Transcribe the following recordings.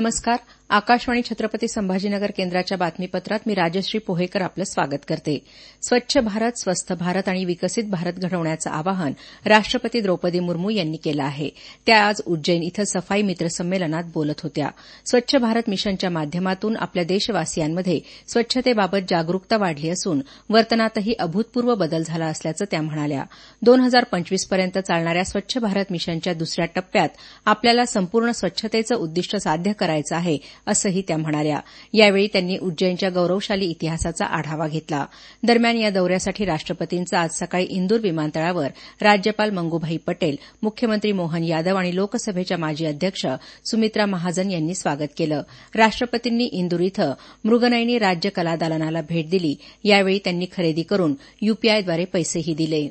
नमस्कार. आकाशवाणी छत्रपती संभाजीनगर केंद्राच्या बातमीपत्रात मी राजश्री पोहेकर आपलं स्वागत करते. स्वच्छ भारत, स्वस्थ भारत आणि विकसित भारत घडवण्याचं आवाहन राष्ट्रपती द्रौपदी मुर्मू यांनी केलं आहे. त्या आज उज्जैन इथं सफाई मित्र संमेलनात बोलत होत्या. स्वच्छ भारत मिशनच्या माध्यमातून आपल्या देशवासियांमध्ये स्वच्छतेबाबत जागरूकता वाढली असून वर्तनातही अभूतपूर्व बदल झाला असल्याचं त्या म्हणाल्या. 2025 पर्यंत चालणाऱ्या स्वच्छ भारत मिशनच्या दुसऱ्या टप्प्यात आपल्याला संपूर्ण स्वच्छतेचं उद्दिष्ट साध्य करायचं आहे असंही त्या म्हणाल्या. यावेळी त्यांनी उज्जैनच्या गौरवशाली इतिहासाचा आढावा घेतला. दरम्यान या दौऱ्यासाठी राष्ट्रपतींचं आज सकाळी इंदूर विमानतळावर राज्यपाल मंगूभाई पटेल, मुख्यमंत्री मोहन यादव आणि लोकसभेच्या माजी अध्यक्ष सुमित्रा महाजन यांनी स्वागत केलं. राष्ट्रपतींनी इंदूर इथं मृगनयनी राज्य कला दालनाला भेट दिली. यावेळी त्यांनी खरेदी करून यूपीआयद्वारे पैसेही दिले.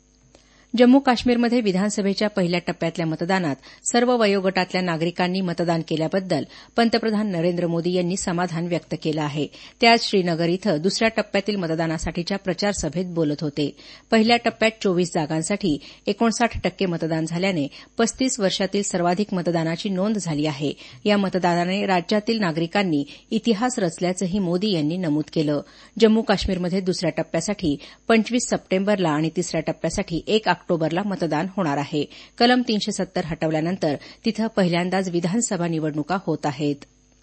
जम्मू काश्मीरमध्ये विधानसभेच्या पहिल्या टप्प्यातल्या मतदानात सर्व वयोगटातल्या नागरिकांनी मतदान केल्याबद्दल पंतप्रधान नरेंद्र मोदी यांनी समाधान व्यक्त केलं आहे. ते आज श्रीनगर इथं दुसऱ्या टप्प्यातील मतदानासाठीच्या प्रचार सभेत बोलत होते. पहिल्या टप्प्यात 24 जागांसाठी 59% मतदान झाल्याने 35 वर्षातील सर्वाधिक मतदानाची नोंद झाली आहे. या मतदानाने राज्यातील नागरिकांनी इतिहास रचल्याचंही मोदी यांनी नमूद केलं. जम्मू काश्मीरमध्ये दुसऱ्या टप्प्यासाठी 25 सप्टेंबरला आणि तिसऱ्या टप्प्यासाठी 1 ऑक्टोबरला मतदान होणार आहे. कलम 370 हटवल्यानंतर तिथं पहिल्यांदाच विधानसभा निवडणुका होत आहेत.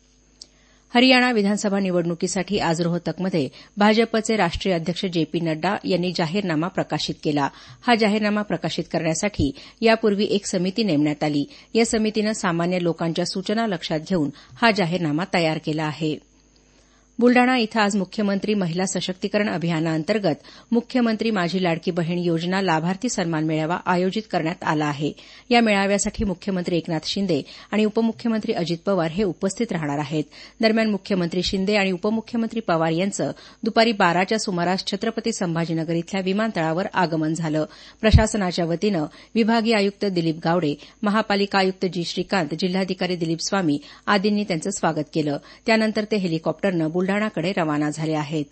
हरियाणा विधानसभा निवडणुकीसाठी आज रोहतकमध्ये भाजपचे राष्ट्रीय अध्यक्ष जे.पी. नड्डा यांनी जाहीरनामा प्रकाशित केला. हा जाहीरनामा प्रकाशित करण्यासाठी यापूर्वी एक समिती नेमण्यात आली. या समितीनं सामान्य लोकांच्या सूचना लक्षात घेऊन हा जाहीरनामा तयार केला आहे. बुलडाणा इथं आज मुख्यमंत्री महिला सशक्तीकरण अभियानाअंतर्गत मुख्यमंत्री माझी लाडकी बहीण योजना लाभार्थी सन्मान मेळावा आयोजित करण्यात आला आहे. या मेळाव्यासाठी मुख्यमंत्री एकनाथ शिंदे आणि उपमुख्यमंत्री अजित पवार हे उपस्थित राहणार आहेत. दरम्यान मुख्यमंत्री शिंदे आणि उपमुख्यमंत्री पवार यांचं दुपारी 12च्या सुमारास छत्रपती संभाजीनगर इथल्या विमानतळावर आगमन झालं. प्रशासनाच्या वतीनं विभागीय आयुक्त दिलीप गावडे, महापालिका आयुक्त जी. श्रीकांत, जिल्हाधिकारी दिलीप स्वामी आदींनी त्यांचं स्वागत केलं. त्यानंतर ते हेलिकॉप्टरनं बुलडाणाकडे रवाना झाले आहेत.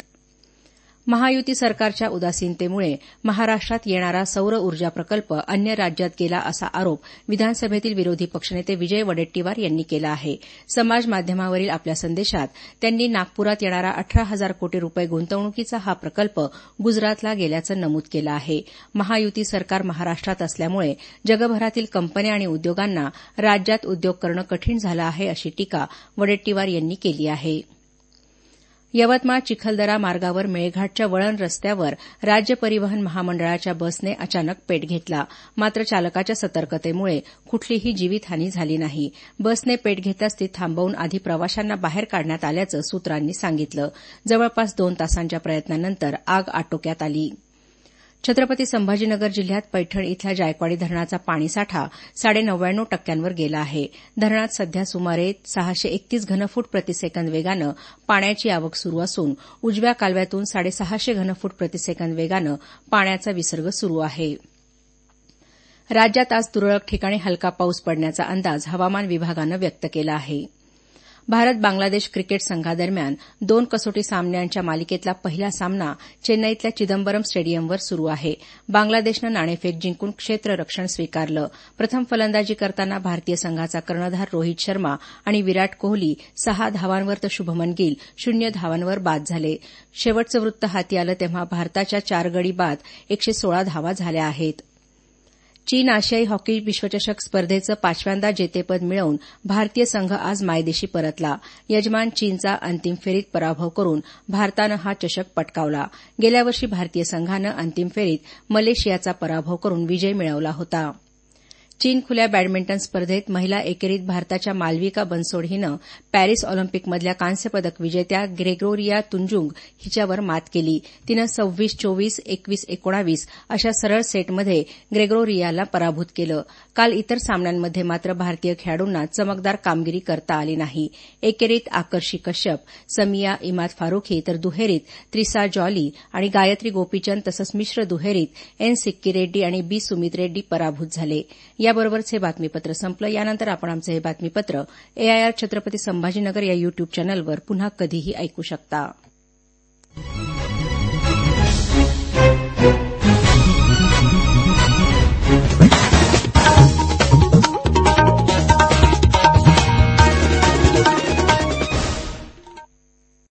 महायुती सरकारच्या उदासीनतेमुळे महाराष्ट्रात येणारा सौर ऊर्जा प्रकल्प अन्य राज्यात गेला असा आरोप विधानसभेतील विरोधी पक्षनेते विजय वडेट्टीवार यांनी केला आहे. समाज माध्यमावरील आपल्या संदेशात त्यांनी नागपुरात येणारा 18,000 कोटी रुपये गुंतवणुकीचा हा प्रकल्प गुजरातला गेल्याचं नमूद केलं आहे. महायुती सरकार महाराष्ट्रात असल्यामुळे जगभरातील कंपन्या आणि उद्योगांना राज्यात उद्योग करणं कठीण झालं आहे अशी टीका वडेट्टीवार यांनी केली आहे. यवतमाळ चिखलदरा मार्गावर मेळघाटच्या वळण रस्त्यावर राज्य परिवहन महामंडळाच्या बसने अचानक पेट घेतला. मात्र चालकाच्या सतर्कतेमुळे कुठलीही जीवितहानी झाली नाही. बसने पेट घेताच ती थांबवून आधी प्रवाशांना बाहेर काढण्यात आल्याचं सूत्रांनी सांगितलं. जवळपास 2 तासांच्या प्रयत्नानंतर आग आटोक्यात आली. छत्रपती संभाजीनगर जिल्ह्यात पैठण इथल्या जायकवाडी धरणाचा पाणीसाठा 99.9% गेला आहे. धरणात सध्या सुमारे 631 घनफूट प्रतिसेकंद वेगानं पाण्याची आवक सुरू असून उजव्या कालव्यातून 650 घनफूट प्रतिसेकंद वेगानं पाण्याचा विसर्ग सुरू आहे. राज्यात आज तुरळक ठिकाणी हलका पाऊस पडण्याचा अंदाज हवामान विभागानं व्यक्त केला आहे. भारत बांगलादेश क्रिकेट संघादरम्यान 2 कसोटी सामन्यांच्या मालिकेतला पहिला सामना चेन्नईतल्या चिदंबरम स्टेडियमवर सुरू आहे. बांगलादेशनं नाणेफेक जिंकून क्षेत्ररक्षण स्वीकारलं. प्रथम फलंदाजी करताना भारतीय संघाचा कर्णधार रोहित शर्मा आणि विराट कोहली 6 धावांवर तर शुभमन गिल 0 धावांवर बाद झाले. शेवटचं वृत्त हाती आलं तेव्हा भारताच्या 4 गडी बाद 116 धावा झाल्या आहेत. चीन आशियाई हॉकी विश्वचषक स्पर्धेचं 5व्यांदा जेतेपद मिळवून भारतीय संघ आज मायदेशी परतला. यजमान चीनचा अंतिम फेरीत पराभव करून भारतानं हा चषक पटकावला. गेल्या वर्षी भारतीय संघानं अंतिम फेरीत मलेशियाचा पराभव करून विजय मिळवला होता. चीन खुल्या बॅडमिंटन स्पर्धेत महिला एकेरीत भारताच्या मालविका बनसोड हिनं पॅरिस ऑलिम्पिकमधल्या कांस्यपदक विजेत्या ग्रेगोरिया तुंजुंग हिच्यावर मात केली. तिनं 26-24, 21-19 अशा सरळ सेटमध्ये ग्रेगोरियाला पराभूत केलं. काल इतर सामन्यांमध्ये मात्र भारतीय खेळाडूंना चमकदार कामगिरी करता आली नाही. एकेरीत आकर्षी कश्यप, समिया इमाद फारुखी तर दुहेरीत त्रिसा जॉली आणि गायत्री गोपीचंद तसंच मिश्र दुहेरीत एन सिक्की रेड्डी आणि बी सुमित रेड्डी पराभूत झाले. याबरोबरच हे बातमीपत्र संपलं. यानंतर आपण आमचं हे बातमीपत्र एआयआर छत्रपती संभाजीनगर या युट्यूब चॅनलवर पुन्हा कधीही ऐकू शकता.